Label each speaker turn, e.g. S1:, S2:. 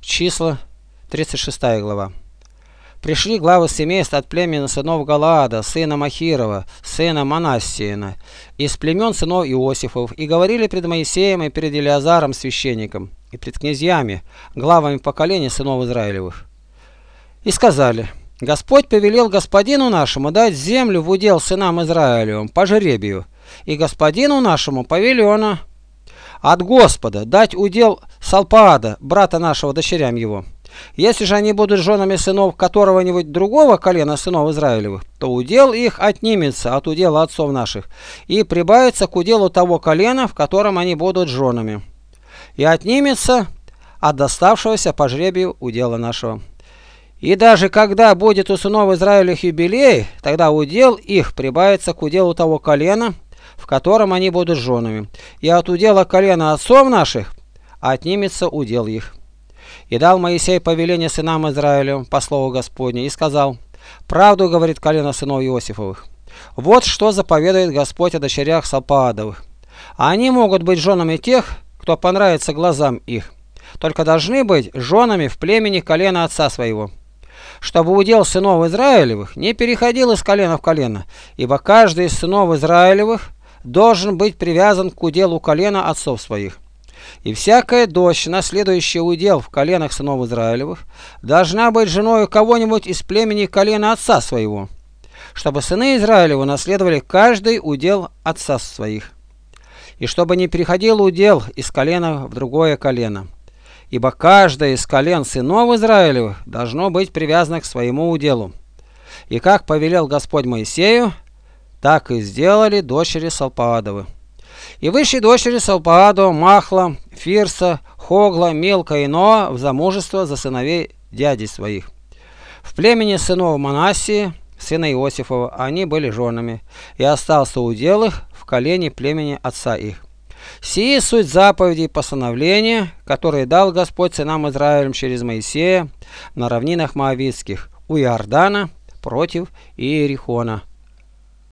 S1: Числа, 36 глава. Пришли главы семейств от племени сынов Галаада, сына Махирова, сына Манассиина, из племен сынов Иосифов, и говорили пред Моисеем и перед Елеазаром священником, и пред князьями, главами поколений сынов Израилевых. И сказали: Господь повелел господину нашему дать землю в удел сынам Израилевым по жребию, и господину нашему повелено от Господа дать удел Салпаада, брата нашего, дочерям его. Если же они будут женами сынов которого-нибудь другого колена сынов Израилевых, то удел их отнимется от удела отцов наших и прибавится к уделу того колена, в котором они будут женами, и отнимется от доставшегося по жребию удела нашего. И даже когда будет у сынов Израилевых юбилей, тогда удел их прибавится к уделу того колена, в котором они будут женами, и от удела колена отцов наших отнимется удел их. И дал Моисей повеление сынам Израилевым по слову Господне, и сказал: правду говорит колено сынов Иосифовых. Вот что заповедует Господь о дочерях Салпаадовых. Они могут быть женами тех, кто понравится глазам их, только должны быть женами в племени колена отца своего, чтобы удел сынов Израилевых не переходил из колена в колено, ибо каждый из сынов Израилевых должен быть привязан к уделу колена отцов своих. И всякая дочь, наследующая удел в коленах сынов Израилевых, должна быть женой кого-нибудь из племени колена отца своего, чтобы сыны Израилевы наследовали каждый удел отца своих, и чтобы не переходил удел из колена в другое колено, ибо каждое из колен сынов Израилевых должно быть привязано к своему уделу. И как повелел Господь Моисею, так и сделали дочери Салпаадовы. И вышли дочери Салпаадова Махла, Фирса, Хогла, Милка и Ноа в замужество за сыновей дядей своих. В племени сынов Манассии, сына Иосифова, они были женами, и остался удел их в колене племени отца их. Сии суть заповедей и постановления, которые дал Господь сынам Израилем через Моисея на равнинах Моавитских у Иордана против Иерихона.